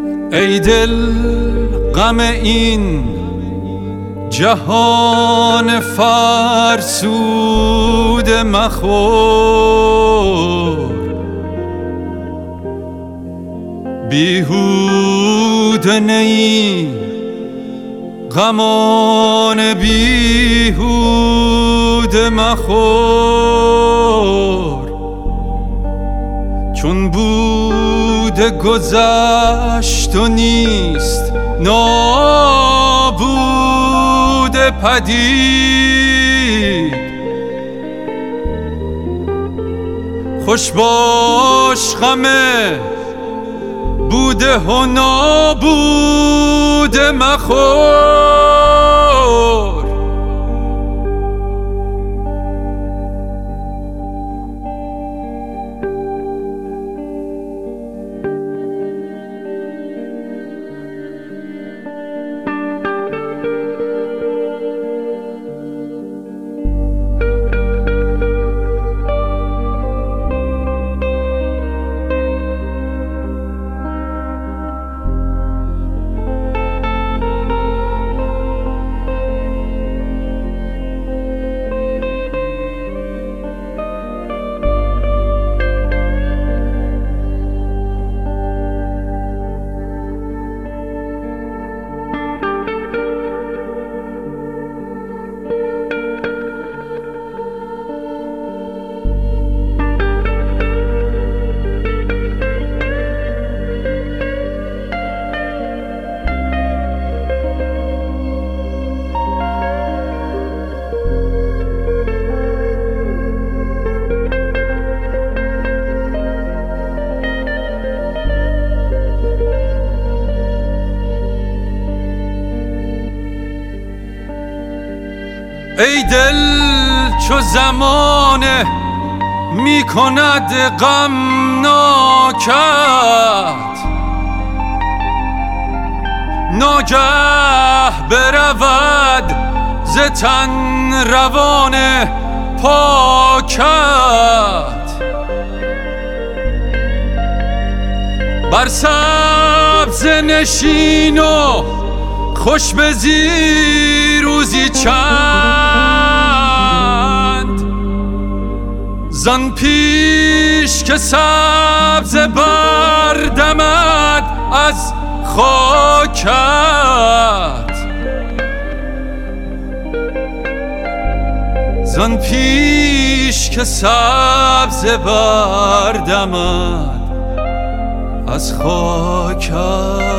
ای دل غم این جهان فرسوده مخور، بیهوده نی غمان بیهوده مخور، چون بوده گذشت و نیست نابوده پدید. خوش باش غمه بوده و نابوده مخور. ای دل چو زمانه می کند غمناکت، ناگه برود ز تن روان پاکت. بر سبز نشین و خوش بزی روزی چند، زان پیش که سبز بردمد از خاکت. زان پیش که سبز بردمد از خاکت.